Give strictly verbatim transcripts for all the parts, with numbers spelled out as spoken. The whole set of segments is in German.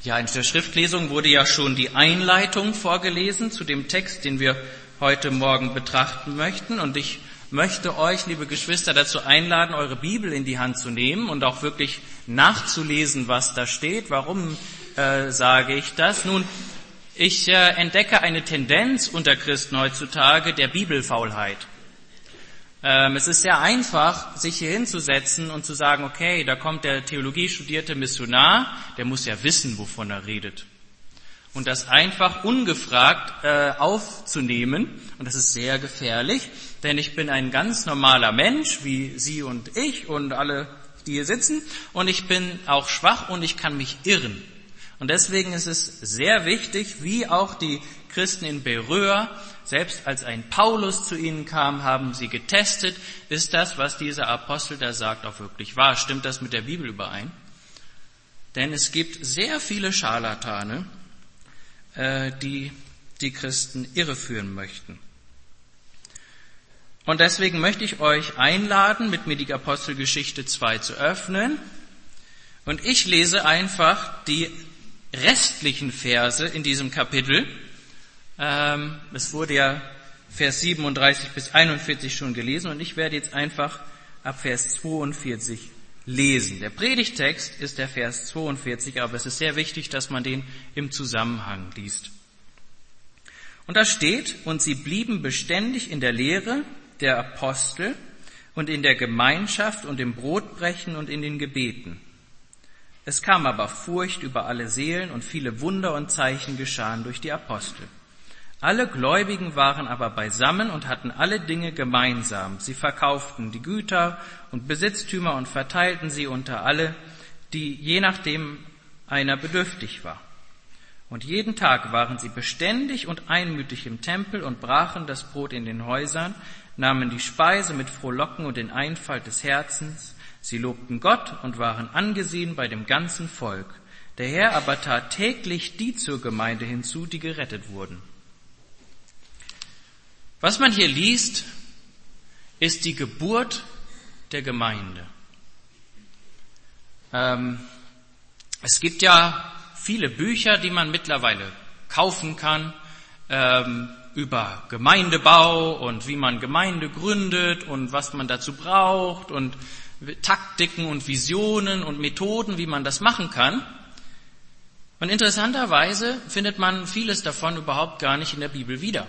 Ja, in der Schriftlesung wurde ja schon die Einleitung vorgelesen zu dem Text, den wir heute Morgen betrachten möchten. Und ich möchte euch, liebe Geschwister, dazu einladen, eure Bibel in die Hand zu nehmen und auch wirklich nachzulesen, was da steht. Warum äh, sage ich das? Nun, ich äh, entdecke eine Tendenz unter Christen heutzutage der Bibelfaulheit. Ähm, es ist sehr einfach, sich hier hinzusetzen und zu sagen, okay, da kommt der Theologie studierte Missionar, der muss ja wissen, wovon er redet. Und das einfach ungefragt äh, aufzunehmen, und das ist sehr gefährlich, denn ich bin ein ganz normaler Mensch, wie Sie und ich und alle, die hier sitzen, und ich bin auch schwach und ich kann mich irren. Und deswegen ist es sehr wichtig, wie auch die Christen in Beröa, selbst als ein Paulus zu ihnen kam, haben sie getestet, ist das, was dieser Apostel da sagt, auch wirklich wahr? Stimmt das mit der Bibel überein? Denn es gibt sehr viele Scharlatane, äh, die die Christen irreführen möchten. Und deswegen möchte ich euch einladen, mit mir die Apostelgeschichte zwei zu öffnen. Und ich lese einfach die restlichen Verse in diesem Kapitel. Ähm, es wurde ja Vers siebenunddreißig bis einundvierzig schon gelesen und ich werde jetzt einfach ab Vers zweiundvierzig lesen. Der Predigtext ist der Vers zweiundvierzig, aber es ist sehr wichtig, dass man den im Zusammenhang liest. Und da steht, und sie blieben beständig in der Lehre der Apostel und in der Gemeinschaft und im Brotbrechen und in den Gebeten. Es kam aber Furcht über alle Seelen und viele Wunder und Zeichen geschahen durch die Apostel. Alle Gläubigen waren aber beisammen und hatten alle Dinge gemeinsam. Sie verkauften die Güter und Besitztümer und verteilten sie unter alle, die je nachdem einer bedürftig war. Und jeden Tag waren sie beständig und einmütig im Tempel und brachen das Brot in den Häusern, nahmen die Speise mit Frohlocken und in Einfalt des Herzens. Sie lobten Gott und waren angesehen bei dem ganzen Volk. Der Herr aber tat täglich die zur Gemeinde hinzu, die gerettet wurden. Was man hier liest, ist die Geburt der Gemeinde. Ähm, es gibt ja viele Bücher, die man mittlerweile kaufen kann, ähm, über Gemeindebau und wie man Gemeinde gründet und was man dazu braucht und Taktiken und Visionen und Methoden, wie man das machen kann. Und interessanterweise findet man vieles davon überhaupt gar nicht in der Bibel wieder.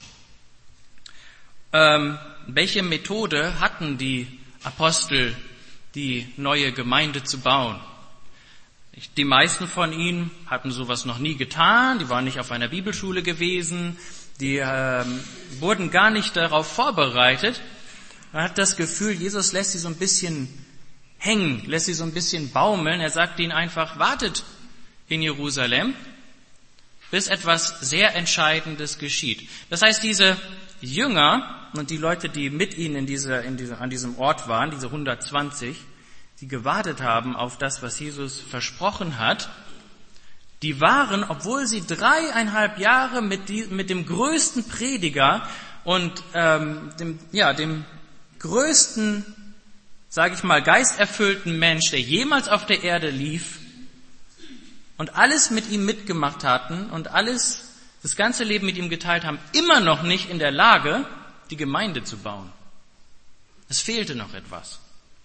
Ähm, welche Methode hatten die Apostel, die neue Gemeinde zu bauen? Die meisten von ihnen hatten sowas noch nie getan, die waren nicht auf einer Bibelschule gewesen, die ähm, wurden gar nicht darauf vorbereitet. Man hat das Gefühl, Jesus lässt sie so ein bisschen hängen, lässt sie so ein bisschen baumeln. Er sagt ihnen einfach, wartet in Jerusalem, bis etwas sehr Entscheidendes geschieht. Das heißt, diese Jünger und die Leute, die mit ihnen in dieser, in dieser, an diesem Ort waren, diese hundertzwanzig, die gewartet haben auf das, was Jesus versprochen hat, die waren, obwohl sie dreieinhalb Jahre mit, die, mit dem größten Prediger und ähm, dem, ja, dem größten, sage ich mal, geisterfüllten Mensch, der jemals auf der Erde lief und alles mit ihm mitgemacht hatten und alles, das ganze Leben mit ihm geteilt haben, immer noch nicht in der Lage, die Gemeinde zu bauen. Es fehlte noch etwas.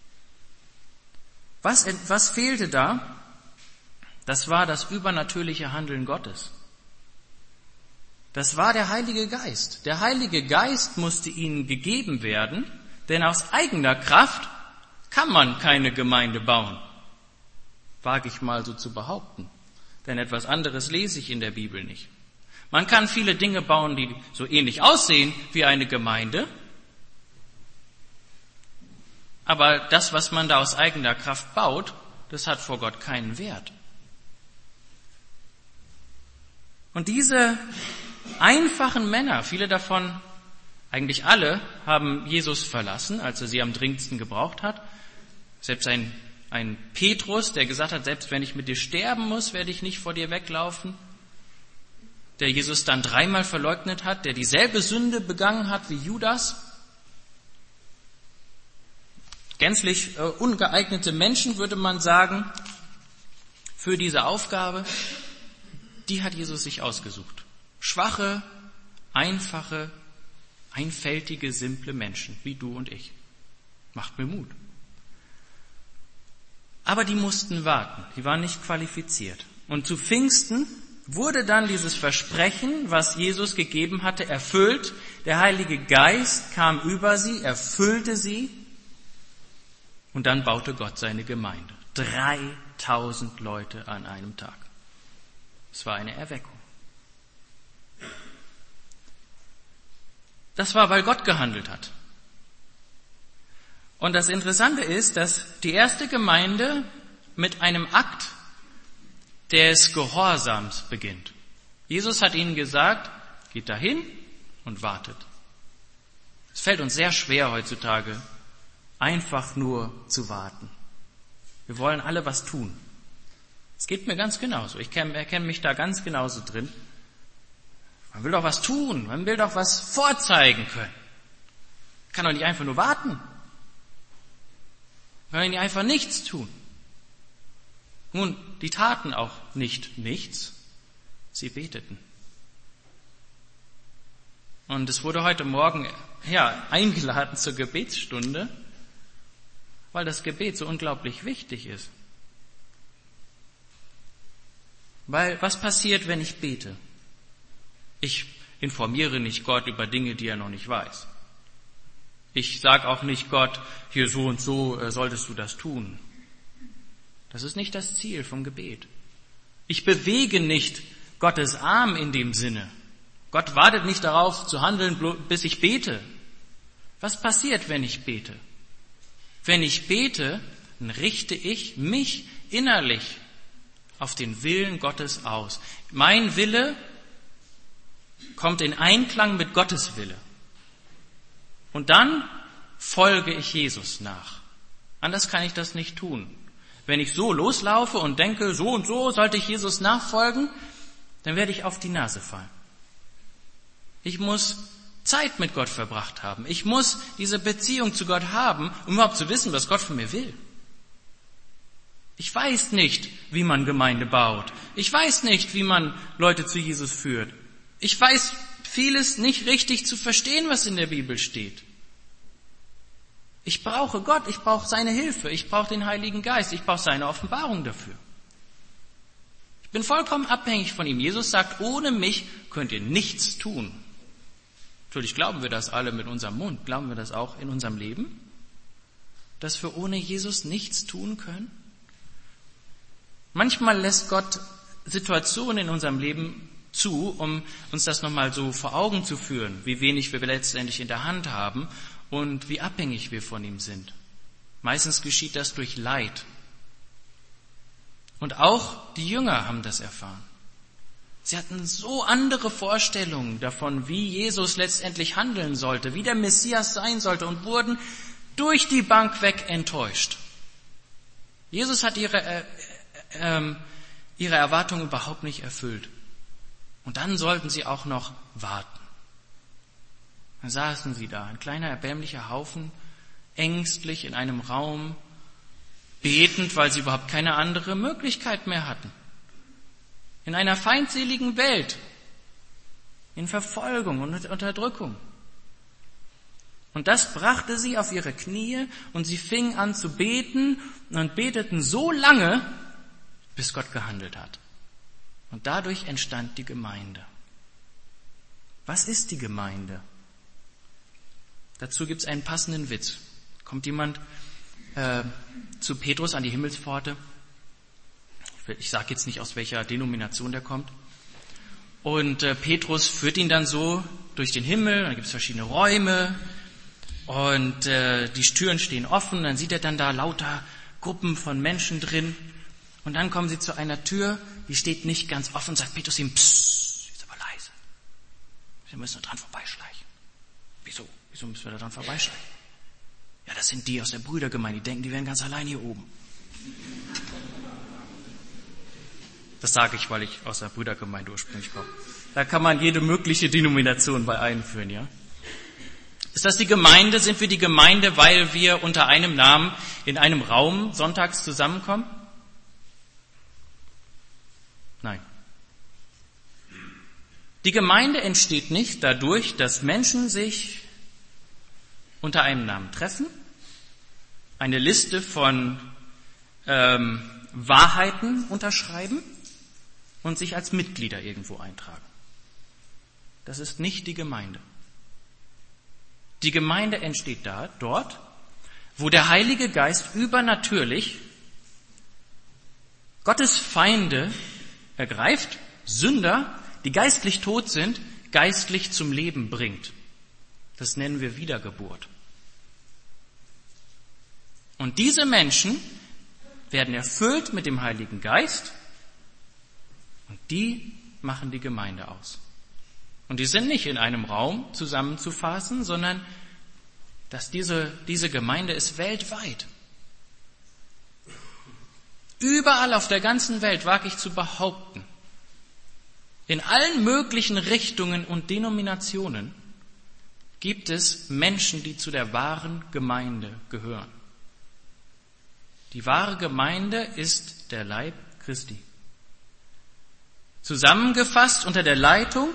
Was, was fehlte da? Das war das übernatürliche Handeln Gottes. Das war der Heilige Geist. Der Heilige Geist musste ihnen gegeben werden, denn aus eigener Kraft kann man keine Gemeinde bauen. Wage ich mal so zu behaupten. Denn etwas anderes lese ich in der Bibel nicht. Man kann viele Dinge bauen, die so ähnlich aussehen wie eine Gemeinde. Aber das, was man da aus eigener Kraft baut, das hat vor Gott keinen Wert. Und diese einfachen Männer, viele davon, eigentlich alle, haben Jesus verlassen, als er sie am dringendsten gebraucht hat. Selbst ein, ein Petrus, der gesagt hat, selbst wenn ich mit dir sterben muss, werde ich nicht vor dir weglaufen. Der Jesus dann dreimal verleugnet hat, der dieselbe Sünde begangen hat wie Judas. Gänzlich äh, ungeeignete Menschen, würde man sagen. für diese Aufgabe, die hat Jesus sich ausgesucht. Schwache, einfache, einfältige, simple Menschen, wie du und ich. Macht mir Mut. Aber die mussten warten, die waren nicht qualifiziert. Und zu Pfingsten wurde dann dieses Versprechen, was Jesus gegeben hatte, erfüllt. Der Heilige Geist kam über sie, erfüllte sie und dann baute Gott seine Gemeinde. dreitausend Leute an einem Tag. Es war eine Erweckung. Das war, weil Gott gehandelt hat. Und das Interessante ist, dass die erste Gemeinde mit einem Akt des Gehorsams beginnt. Jesus hat ihnen gesagt, geht dahin und wartet. Es fällt uns sehr schwer heutzutage, einfach nur zu warten. Wir wollen alle was tun. Es geht mir ganz genauso. Ich erkenne mich da ganz genauso drin. Man will doch was tun, man will doch was vorzeigen können. Man kann doch nicht einfach nur warten. Man kann nicht einfach nichts tun. Nun, die taten auch nicht nichts, sie beteten. Und es wurde heute Morgen ja, eingeladen zur Gebetsstunde, weil das Gebet so unglaublich wichtig ist. Weil was passiert, wenn ich bete? Ich informiere nicht Gott über Dinge, die er noch nicht weiß. Ich sage auch nicht Gott, hier so und so äh, solltest du das tun. Das ist nicht das Ziel vom Gebet. Ich bewege nicht Gottes Arm in dem Sinne. Gott wartet nicht darauf zu handeln, bis ich bete. Was passiert, wenn ich bete? Wenn ich bete, dann richte ich mich innerlich auf den Willen Gottes aus. Mein Wille kommt in Einklang mit Gottes Wille. Und dann folge ich Jesus nach. Anders kann ich das nicht tun. Wenn ich so loslaufe und denke, so und so sollte ich Jesus nachfolgen, dann werde ich auf die Nase fallen. Ich muss Zeit mit Gott verbracht haben. Ich muss diese Beziehung zu Gott haben, um überhaupt zu wissen, was Gott von mir will. Ich weiß nicht, wie man Gemeinde baut. Ich weiß nicht, wie man Leute zu Jesus führt. Ich weiß vieles nicht richtig zu verstehen, was in der Bibel steht. Ich brauche Gott, ich brauche seine Hilfe, ich brauche den Heiligen Geist, ich brauche seine Offenbarung dafür. Ich bin vollkommen abhängig von ihm. Jesus sagt, ohne mich könnt ihr nichts tun. Natürlich glauben wir das alle mit unserem Mund. Glauben wir das auch in unserem Leben? Dass wir ohne Jesus nichts tun können? Manchmal lässt Gott Situationen in unserem Leben zu, um uns das nochmal so vor Augen zu führen, wie wenig wir letztendlich in der Hand haben und wie abhängig wir von ihm sind. Meistens geschieht das durch Leid. Und auch die Jünger haben das erfahren. Sie hatten so andere Vorstellungen davon, wie Jesus letztendlich handeln sollte, wie der Messias sein sollte und wurden durch die Bank weg enttäuscht. Jesus hat ihre, äh, äh, ihre Erwartungen überhaupt nicht erfüllt. Und dann sollten sie auch noch warten. Dann saßen sie da, ein kleiner erbärmlicher Haufen, ängstlich in einem Raum, betend, weil sie überhaupt keine andere Möglichkeit mehr hatten. In einer feindseligen Welt, in Verfolgung und Unterdrückung. Und das brachte sie auf ihre Knie und sie fingen an zu beten und beteten so lange, bis Gott gehandelt hat. Und dadurch entstand die Gemeinde. Was ist die Gemeinde? Dazu gibt es einen passenden Witz. Kommt jemand äh, zu Petrus an die Himmelspforte? Ich sage jetzt nicht, aus welcher Denomination der kommt. Und äh, Petrus führt ihn dann so durch den Himmel, dann gibt es verschiedene Räume und äh, die Türen stehen offen, dann sieht er dann da lauter Gruppen von Menschen drin und dann kommen sie zu einer Tür, die steht nicht ganz offen, sagt Petrus ihm, psst, ist aber leise. Wir müssen da dran vorbeischleichen. Wieso? Wieso müssen wir da dran vorbeischleichen? Ja, das sind die aus der Brüdergemeinde, die denken, die wären ganz allein hier oben. Das sage ich, weil ich aus der Brüdergemeinde ursprünglich komme. Da kann man jede mögliche Denomination bei einführen, ja. Ist das die Gemeinde? Sind wir die Gemeinde, weil wir unter einem Namen in einem Raum sonntags zusammenkommen? Nein. Die Gemeinde entsteht nicht dadurch, dass Menschen sich unter einem Namen treffen, eine Liste von ähm, Wahrheiten unterschreiben und sich als Mitglieder irgendwo eintragen. Das ist nicht die Gemeinde. Die Gemeinde entsteht da, dort, wo der Heilige Geist übernatürlich Gottes Feinde ergreift, Sünder, die geistlich tot sind, geistlich zum Leben bringt. Das nennen wir Wiedergeburt. Und diese Menschen werden erfüllt mit dem Heiligen Geist und die machen die Gemeinde aus. Und die sind nicht in einem Raum zusammenzufassen, sondern dass diese, diese Gemeinde ist weltweit. Überall auf der ganzen Welt wage ich zu behaupten, in allen möglichen Richtungen und Denominationen gibt es Menschen, die zu der wahren Gemeinde gehören. Die wahre Gemeinde ist der Leib Christi. Zusammengefasst unter der Leitung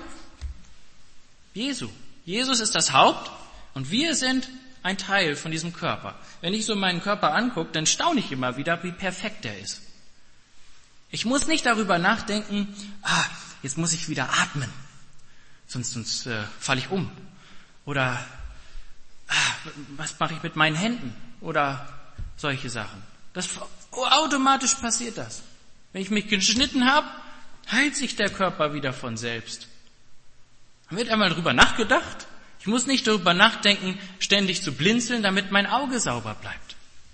Jesu. Jesus ist das Haupt und wir sind ein Teil von diesem Körper. Wenn ich so meinen Körper angucke, dann staune ich immer wieder, wie perfekt er ist. Ich muss nicht darüber nachdenken, ah, jetzt muss ich wieder atmen, sonst, sonst äh, falle ich um. Oder ah, was mache ich mit meinen Händen? Oder solche Sachen. Das, oh, automatisch passiert das. Wenn ich mich geschnitten habe, heilt sich der Körper wieder von selbst. Da wird einmal drüber nachgedacht. Ich muss nicht darüber nachdenken, ständig zu blinzeln, damit mein Auge sauber bleibt.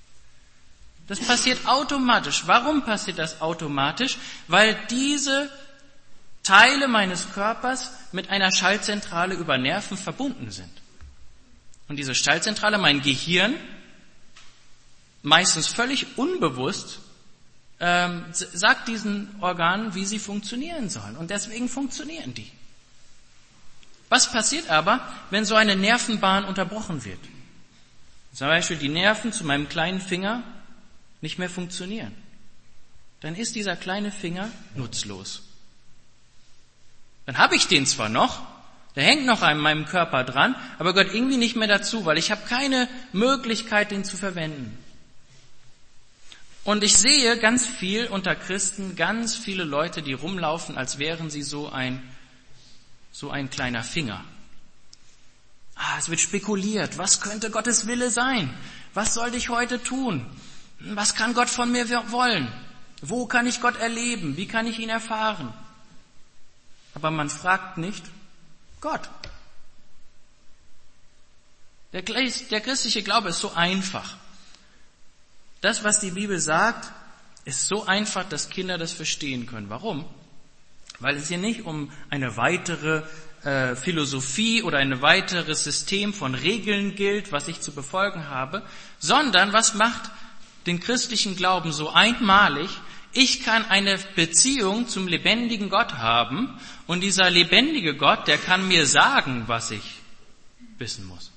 Das passiert automatisch. Warum passiert das automatisch? Weil diese Teile meines Körpers mit einer Schaltzentrale über Nerven verbunden sind. Und diese Schaltzentrale, mein Gehirn, meistens völlig unbewusst, ähm, sagt diesen Organen, wie sie funktionieren sollen. Und deswegen funktionieren die. Was passiert aber, wenn so eine Nervenbahn unterbrochen wird? Zum Beispiel die Nerven zu meinem kleinen Finger nicht mehr funktionieren. Dann ist dieser kleine Finger nutzlos. Dann habe ich den zwar noch, der hängt noch an meinem Körper dran, aber gehört irgendwie nicht mehr dazu, weil ich habe keine Möglichkeit, den zu verwenden. Und ich sehe ganz viel unter Christen, ganz viele Leute, die rumlaufen, als wären sie so ein, so ein kleiner Finger. Ah, es wird spekuliert. Was könnte Gottes Wille sein? Was sollte ich heute tun? Was kann Gott von mir wollen? Wo kann ich Gott erleben? Wie kann ich ihn erfahren? Aber man fragt nicht Gott. Der, der christliche Glaube ist so einfach. Das, was die Bibel sagt, ist so einfach, dass Kinder das verstehen können. Warum? Weil es hier nicht um eine weitere äh, Philosophie oder ein weiteres System von Regeln gilt, was ich zu befolgen habe, sondern was macht den christlichen Glauben so einmalig? Ich kann eine Beziehung zum lebendigen Gott haben und dieser lebendige Gott, der kann mir sagen, was ich wissen muss.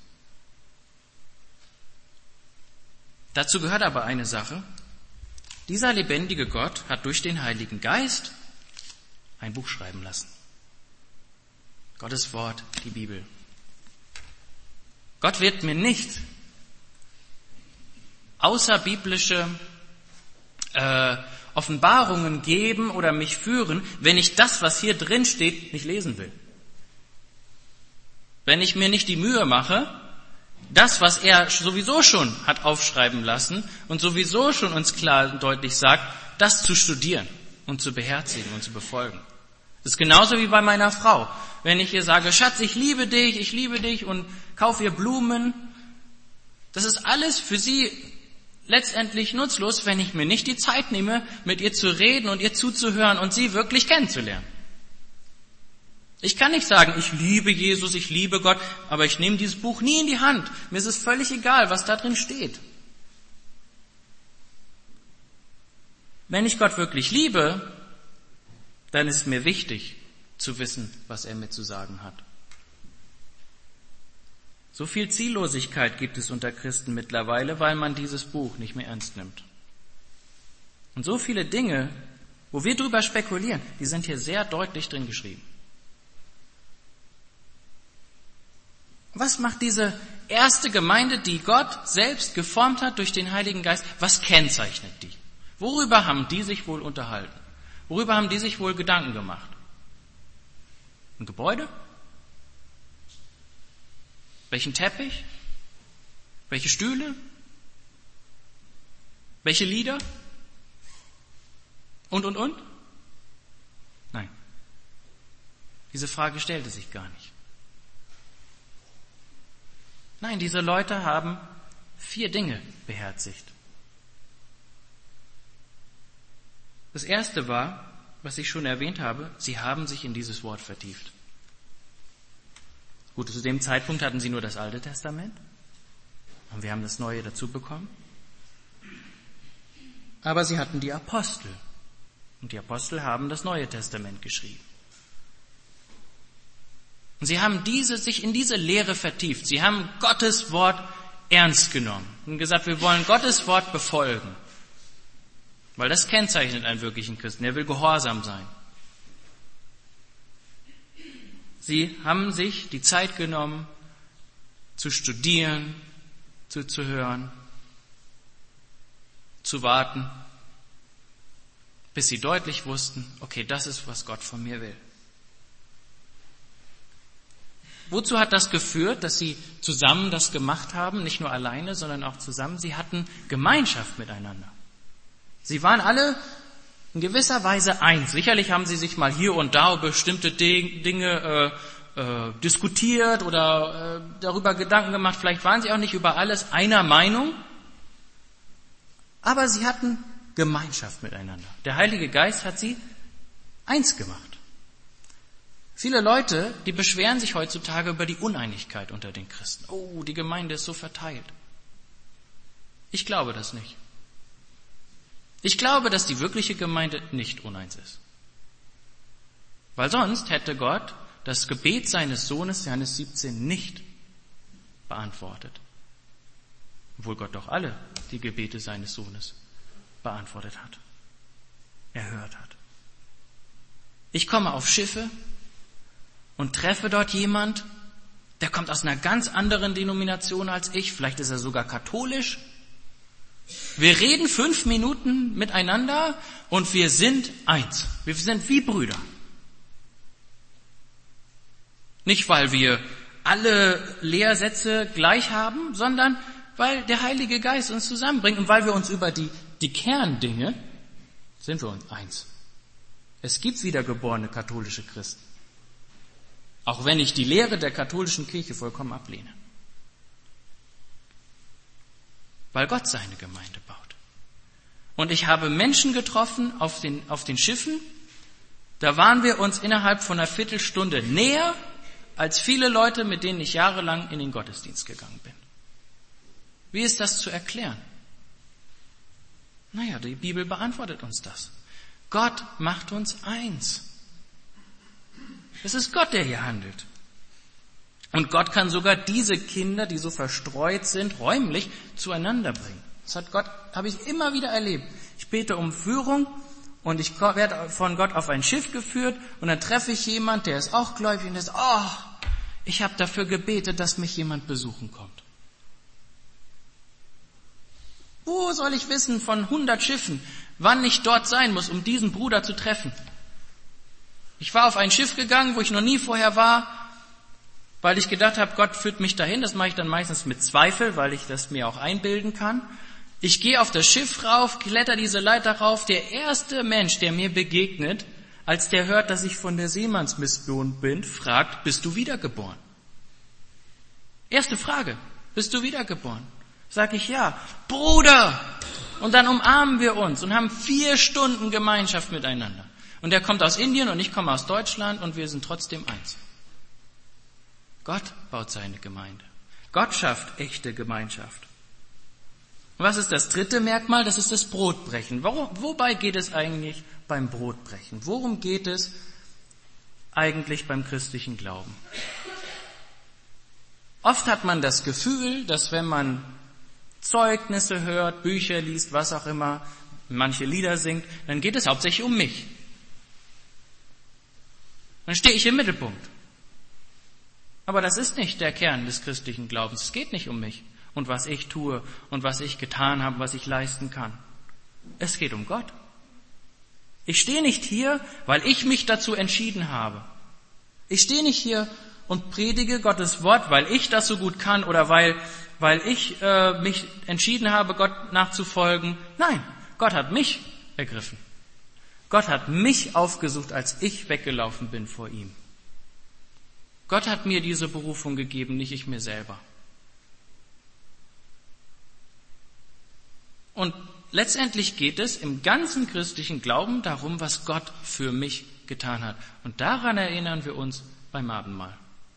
Dazu gehört aber eine Sache. Dieser lebendige Gott hat durch den Heiligen Geist ein Buch schreiben lassen. Gottes Wort, die Bibel. Gott wird mir nicht außerbiblische äh, Offenbarungen geben oder mich führen, wenn ich das, was hier drin steht, nicht lesen will. Wenn ich mir nicht die Mühe mache, das, was er sowieso schon hat aufschreiben lassen und sowieso schon uns klar und deutlich sagt, das zu studieren und zu beherzigen und zu befolgen. Das ist genauso wie bei meiner Frau. Wenn ich ihr sage, Schatz, ich liebe dich, ich liebe dich und kaufe ihr Blumen, das ist alles für sie letztendlich nutzlos, wenn ich mir nicht die Zeit nehme, mit ihr zu reden und ihr zuzuhören und sie wirklich kennenzulernen. Ich kann nicht sagen, ich liebe Jesus, ich liebe Gott, aber ich nehme dieses Buch nie in die Hand. Mir ist es völlig egal, was da drin steht. Wenn ich Gott wirklich liebe, dann ist mir wichtig zu wissen, was er mir zu sagen hat. So viel Ziellosigkeit gibt es unter Christen mittlerweile, weil man dieses Buch nicht mehr ernst nimmt. Und so viele Dinge wo wir drüber spekulieren, die sind hier sehr deutlich drin geschrieben. Was macht diese erste Gemeinde, die Gott selbst geformt hat durch den Heiligen Geist, was kennzeichnet die? Worüber haben die sich wohl unterhalten? Worüber haben die sich wohl Gedanken gemacht? Ein Gebäude? Welchen Teppich? Welche Stühle? Welche Lieder? Und, und, und? Nein. Diese Frage stellte sich gar nicht. Nein, diese Leute haben vier Dinge beherzigt. Das erste war, was ich schon erwähnt habe, sie haben sich in dieses Wort vertieft. Gut, zu dem Zeitpunkt hatten sie nur das Alte Testament und wir haben das Neue dazu bekommen. Aber sie hatten die Apostel und die Apostel haben das Neue Testament geschrieben. Und sie haben diese, sich in diese Lehre vertieft. Sie haben Gottes Wort ernst genommen und gesagt, wir wollen Gottes Wort befolgen. Weil das kennzeichnet einen wirklichen Christen. Er will gehorsam sein. Sie haben sich die Zeit genommen, zu studieren, zuzuhören, zu warten, bis sie deutlich wussten, okay, das ist, was Gott von mir will. Wozu hat das geführt, dass sie zusammen das gemacht haben, nicht nur alleine, sondern auch zusammen? Sie hatten Gemeinschaft miteinander. Sie waren alle in gewisser Weise eins. Sicherlich haben sie sich mal hier und da über bestimmte Dinge äh, äh, diskutiert oder äh, darüber Gedanken gemacht. Vielleicht waren sie auch nicht über alles einer Meinung, aber sie hatten Gemeinschaft miteinander. Der Heilige Geist hat sie eins gemacht. Viele Leute, die beschweren sich heutzutage über die Uneinigkeit unter den Christen. Oh, die Gemeinde ist so verteilt. Ich glaube das nicht. Ich glaube, dass die wirkliche Gemeinde nicht uneins ist. Weil sonst hätte Gott das Gebet seines Sohnes, Johannes siebzehn, nicht beantwortet. Obwohl Gott doch alle die Gebete seines Sohnes beantwortet hat, erhört hat. Ich komme auf Schiffe und treffe dort jemand, der kommt aus einer ganz anderen Denomination als ich, vielleicht ist er sogar katholisch. Wir reden fünf Minuten miteinander und wir sind eins. Wir sind wie Brüder. Nicht, weil wir alle Lehrsätze gleich haben, sondern weil der Heilige Geist uns zusammenbringt und weil wir uns über die, die Kerndinge, sind wir uns eins. Es gibt wiedergeborene katholische Christen. Auch wenn ich die Lehre der katholischen Kirche vollkommen ablehne. Weil Gott seine Gemeinde baut. Und ich habe Menschen getroffen auf den, auf den Schiffen, da waren wir uns innerhalb von einer Viertelstunde näher als viele Leute, mit denen ich jahrelang in den Gottesdienst gegangen bin. Wie ist das zu erklären? Naja, die Bibel beantwortet uns das. Gott macht uns eins. Es ist Gott, der hier handelt. Und Gott kann sogar diese Kinder, die so verstreut sind, räumlich zueinander bringen. Das hat Gott, habe ich immer wieder erlebt. Ich bete um Führung und ich werde von Gott auf ein Schiff geführt und dann treffe ich jemand, der ist auch gläubig und der sagt, oh, ich habe dafür gebetet, dass mich jemand besuchen kommt. Wo soll ich wissen von hundert Schiffen, wann ich dort sein muss, um diesen Bruder zu treffen? Ich war auf ein Schiff gegangen, wo ich noch nie vorher war, weil ich gedacht habe, Gott führt mich dahin. Das mache ich dann meistens mit Zweifel, weil ich das mir auch einbilden kann. Ich gehe auf das Schiff rauf, kletter diese Leiter rauf. Der erste Mensch, der mir begegnet, als der hört, dass ich von der Seemannsmission bin, fragt, bist du wiedergeboren? Erste Frage, bist du wiedergeboren? Sag ich ja. Bruder! Und dann umarmen wir uns und haben vier Stunden Gemeinschaft miteinander. Und er kommt aus Indien und ich komme aus Deutschland und wir sind trotzdem eins. Gott baut seine Gemeinde. Gott schafft echte Gemeinschaft. Und was ist das dritte Merkmal? Das ist das Brotbrechen. Worum, wobei geht es eigentlich beim Brotbrechen? Worum geht es eigentlich beim christlichen Glauben? Oft hat man das Gefühl, dass wenn man Zeugnisse hört, Bücher liest, was auch immer, manche Lieder singt, dann geht es hauptsächlich um mich. Dann stehe ich im Mittelpunkt. Aber das ist nicht der Kern des christlichen Glaubens. Es geht nicht um mich und was ich tue und was ich getan habe, was ich leisten kann. Es geht um Gott. Ich stehe nicht hier, weil ich mich dazu entschieden habe. Ich stehe nicht hier und predige Gottes Wort, weil ich das so gut kann oder weil, weil ich äh, mich entschieden habe, Gott nachzufolgen. Nein, Gott hat mich ergriffen. Gott hat mich aufgesucht, als ich weggelaufen bin vor ihm. Gott hat mir diese Berufung gegeben, nicht ich mir selber. Und letztendlich geht es im ganzen christlichen Glauben darum, was Gott für mich getan hat. Und daran erinnern wir uns beim Abendmahl.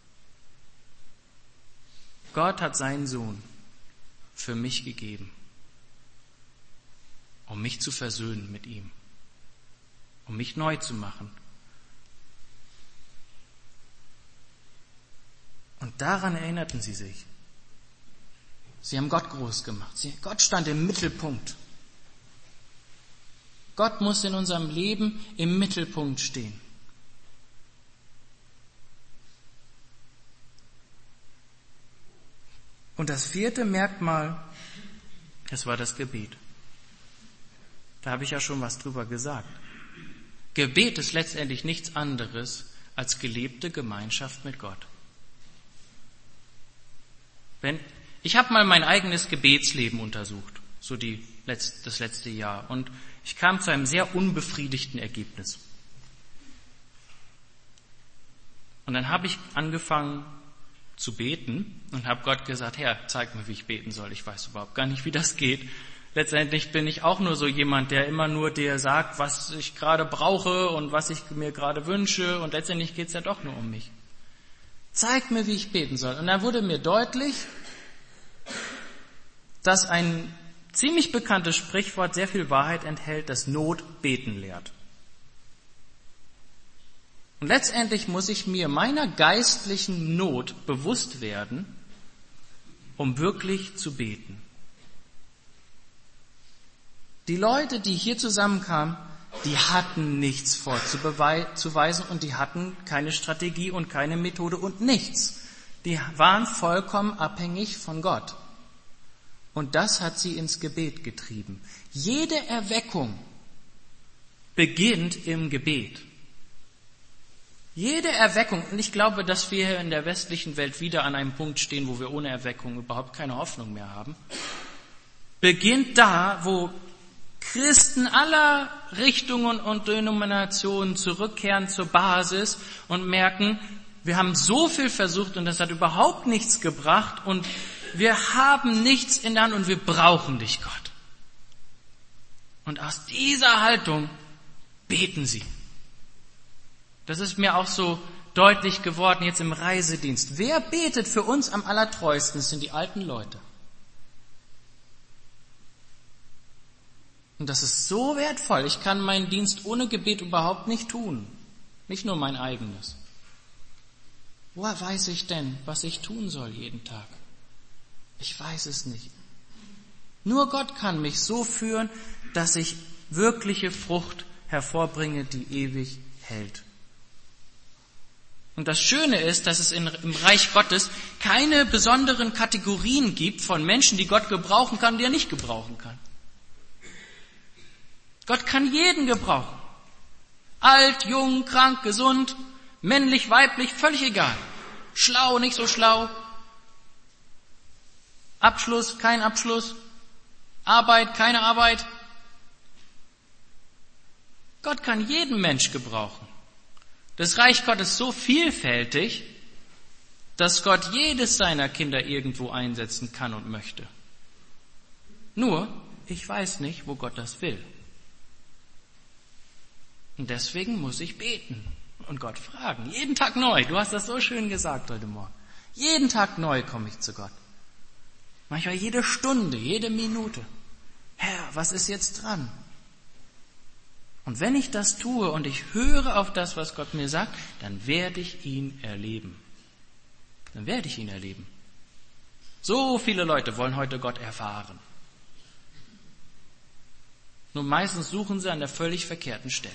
Gott hat seinen Sohn für mich gegeben, um mich zu versöhnen mit ihm, um mich neu zu machen. Und daran erinnerten sie sich. Sie haben Gott groß gemacht. Sie, Gott stand im Mittelpunkt. Gott muss in unserem Leben im Mittelpunkt stehen. Und das vierte Merkmal, das war das Gebet. Da habe ich ja schon was drüber gesagt. Gebet ist letztendlich nichts anderes als gelebte Gemeinschaft mit Gott. Wenn, ich habe mal mein eigenes Gebetsleben untersucht, so die, das letzte Jahr, und ich kam zu einem sehr unbefriedigten Ergebnis. Und dann habe ich angefangen zu beten und habe Gott gesagt, Herr, zeig mir, wie ich beten soll. Ich weiß überhaupt gar nicht, wie das geht. Letztendlich bin ich auch nur so jemand, der immer nur dir sagt, was ich gerade brauche und was ich mir gerade wünsche, und letztendlich geht es ja doch nur um mich. Zeig mir, wie ich beten soll. Und dann wurde mir deutlich, dass ein ziemlich bekanntes Sprichwort sehr viel Wahrheit enthält, das Not beten lehrt. Und letztendlich muss ich mir meiner geistlichen Not bewusst werden, um wirklich zu beten. Die Leute, die hier zusammenkamen, die hatten nichts vorzuweisen und die hatten keine Strategie und keine Methode und nichts. Die waren vollkommen abhängig von Gott. Und das hat sie ins Gebet getrieben. Jede Erweckung beginnt im Gebet. Jede Erweckung, und ich glaube, dass wir hier in der westlichen Welt wieder an einem Punkt stehen, wo wir ohne Erweckung überhaupt keine Hoffnung mehr haben, beginnt da, wo Christen aller Richtungen und Denominationen zurückkehren zur Basis und merken, wir haben so viel versucht und das hat überhaupt nichts gebracht und wir haben nichts in der Hand und wir brauchen dich, Gott. Und aus dieser Haltung beten sie. Das ist mir auch so deutlich geworden jetzt im Reisedienst. Wer betet für uns am allertreuesten? Das sind die alten Leute. Und das ist so wertvoll. Ich kann meinen Dienst ohne Gebet überhaupt nicht tun. Nicht nur mein eigenes. Woher weiß ich denn, was ich tun soll jeden Tag? Ich weiß es nicht. Nur Gott kann mich so führen, dass ich wirkliche Frucht hervorbringe, die ewig hält. Und das Schöne ist, dass es in, im Reich Gottes keine besonderen Kategorien gibt von Menschen, die Gott gebrauchen kann und die er nicht gebrauchen kann. Gott kann jeden gebrauchen. Alt, jung, krank, gesund, männlich, weiblich, völlig egal. Schlau, nicht so schlau. Abschluss, kein Abschluss. Arbeit, keine Arbeit. Gott kann jeden Mensch gebrauchen. Das Reich Gottes ist so vielfältig, dass Gott jedes seiner Kinder irgendwo einsetzen kann und möchte. Nur, ich weiß nicht, wo Gott das will. Und deswegen muss ich beten und Gott fragen. Jeden Tag neu. Du hast das so schön gesagt heute Morgen. Jeden Tag neu komme ich zu Gott. Manchmal jede Stunde, jede Minute. Herr, was ist jetzt dran? Und wenn ich das tue und ich höre auf das, was Gott mir sagt, dann werde ich ihn erleben. Dann werde ich ihn erleben. So viele Leute wollen heute Gott erfahren. Nur meistens suchen sie an der völlig verkehrten Stelle.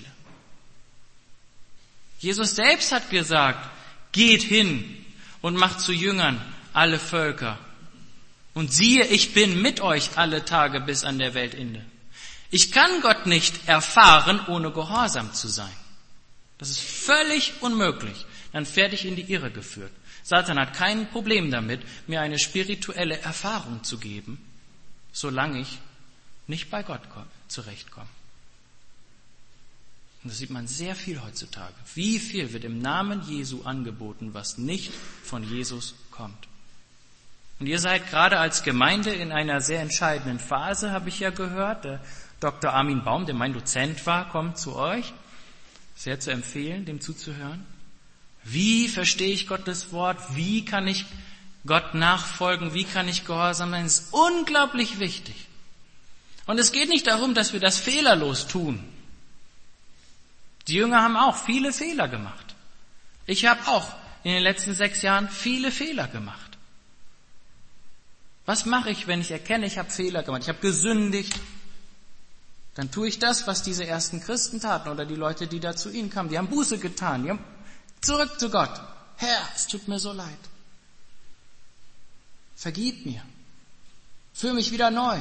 Jesus selbst hat gesagt, geht hin und macht zu Jüngern alle Völker. Und siehe, ich bin mit euch alle Tage bis an der Weltende. Ich kann Gott nicht erfahren, ohne gehorsam zu sein. Das ist völlig unmöglich. Dann werde ich in die Irre geführt. Satan hat kein Problem damit, mir eine spirituelle Erfahrung zu geben, solange ich nicht bei Gott zurechtkomme. Und das sieht man sehr viel heutzutage. Wie viel wird im Namen Jesu angeboten, was nicht von Jesus kommt. Und ihr seid gerade als Gemeinde in einer sehr entscheidenden Phase, habe ich ja gehört. Der Doktor Armin Baum, der mein Dozent war, kommt zu euch. Sehr zu empfehlen, dem zuzuhören. Wie verstehe ich Gottes Wort? Wie kann ich Gott nachfolgen? Wie kann ich gehorsam sein? Das ist unglaublich wichtig. Und es geht nicht darum, dass wir das fehlerlos tun. Die Jünger haben auch viele Fehler gemacht. Ich habe auch in den letzten sechs Jahren viele Fehler gemacht. Was mache ich, wenn ich erkenne, ich habe Fehler gemacht, ich habe gesündigt? Dann tue ich das, was diese ersten Christen taten oder die Leute, die da zu ihnen kamen. Die haben Buße getan, die haben zurück zu Gott. Herr, es tut mir so leid. Vergib mir. Führ mich wieder neu.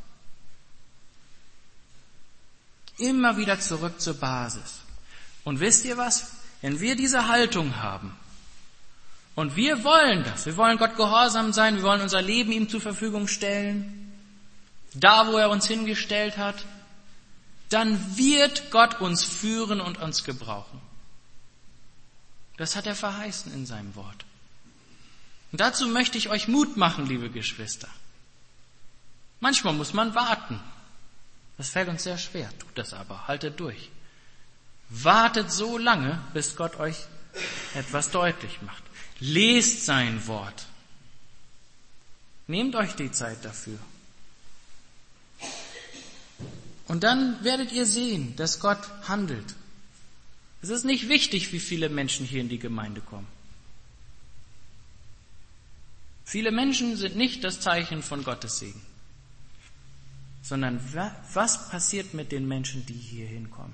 Immer wieder zurück zur Basis. Und wisst ihr was? Wenn wir diese Haltung haben und wir wollen das, wir wollen Gott gehorsam sein, wir wollen unser Leben ihm zur Verfügung stellen, da wo er uns hingestellt hat, dann wird Gott uns führen und uns gebrauchen. Das hat er verheißen in seinem Wort. Und dazu möchte ich euch Mut machen, liebe Geschwister. Manchmal muss man warten. Das fällt uns sehr schwer, tut das aber, haltet durch. Wartet so lange, bis Gott euch etwas deutlich macht. Lest sein Wort. Nehmt euch die Zeit dafür. Und dann werdet ihr sehen, dass Gott handelt. Es ist nicht wichtig, wie viele Menschen hier in die Gemeinde kommen. Viele Menschen sind nicht das Zeichen von Gottes Segen, sondern was passiert mit den Menschen, die hier hinkommen?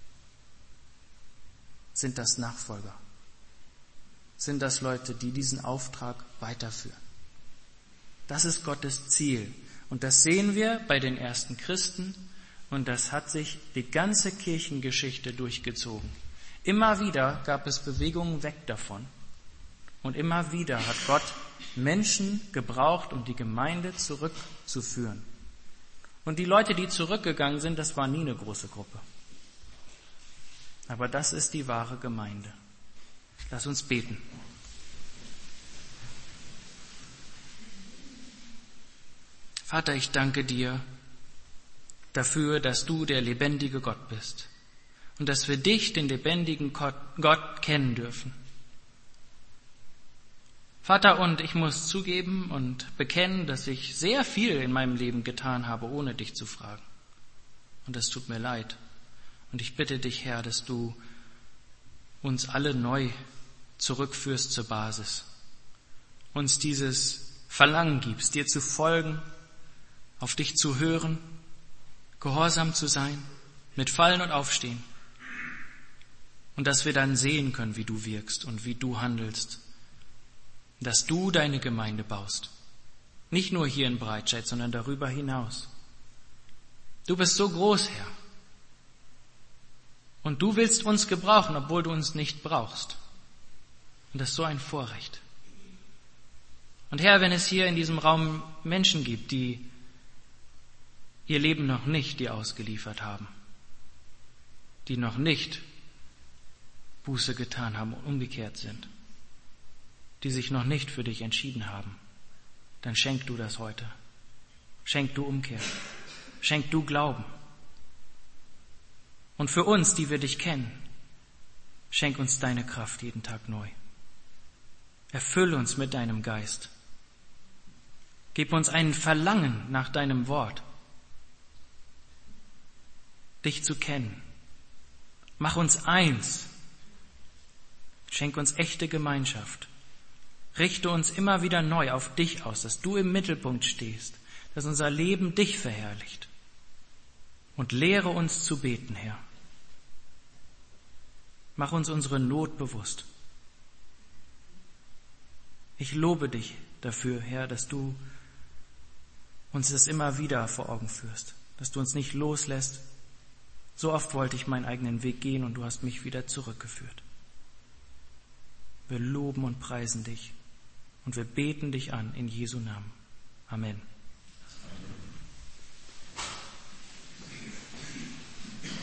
Sind das Nachfolger? Sind das Leute, die diesen Auftrag weiterführen? Das ist Gottes Ziel. Und das sehen wir bei den ersten Christen. Und das hat sich die ganze Kirchengeschichte durchgezogen. Immer wieder gab es Bewegungen weg davon. Und immer wieder hat Gott Menschen gebraucht, um die Gemeinde zurückzuführen. Und die Leute, die zurückgegangen sind, das war nie eine große Gruppe. Aber das ist die wahre Gemeinde. Lass uns beten. Vater, ich danke dir dafür, dass du der lebendige Gott bist und dass wir dich, den lebendigen Gott, kennen dürfen. Vater, und ich muss zugeben und bekennen, dass ich sehr viel in meinem Leben getan habe, ohne dich zu fragen. Und das tut mir leid. Und ich bitte dich, Herr, dass du uns alle neu zurückführst zur Basis, uns dieses Verlangen gibst, dir zu folgen, auf dich zu hören, gehorsam zu sein, mit Fallen und Aufstehen. Und dass wir dann sehen können, wie du wirkst und wie du handelst, dass du deine Gemeinde baust. Nicht nur hier in Breitscheid, sondern darüber hinaus. Du bist so groß, Herr. Und du willst uns gebrauchen, obwohl du uns nicht brauchst. Und das ist so ein Vorrecht. Und Herr, wenn es hier in diesem Raum Menschen gibt, die ihr Leben noch nicht dir ausgeliefert haben, die noch nicht Buße getan haben und umgekehrt sind, die sich noch nicht für dich entschieden haben, dann schenk du das heute. Schenk du Umkehr. Schenk du Glauben. Und für uns, die wir dich kennen, schenk uns deine Kraft jeden Tag neu. Erfülle uns mit deinem Geist. Gib uns ein Verlangen nach deinem Wort, dich zu kennen. Mach uns eins. Schenk uns echte Gemeinschaft. Richte uns immer wieder neu auf dich aus, dass du im Mittelpunkt stehst, dass unser Leben dich verherrlicht. Und lehre uns zu beten, Herr. Mach uns unsere Not bewusst. Ich lobe dich dafür, Herr, dass du uns das immer wieder vor Augen führst, dass du uns nicht loslässt. So oft wollte ich meinen eigenen Weg gehen und du hast mich wieder zurückgeführt. Wir loben und preisen dich und wir beten dich an in Jesu Namen. Amen.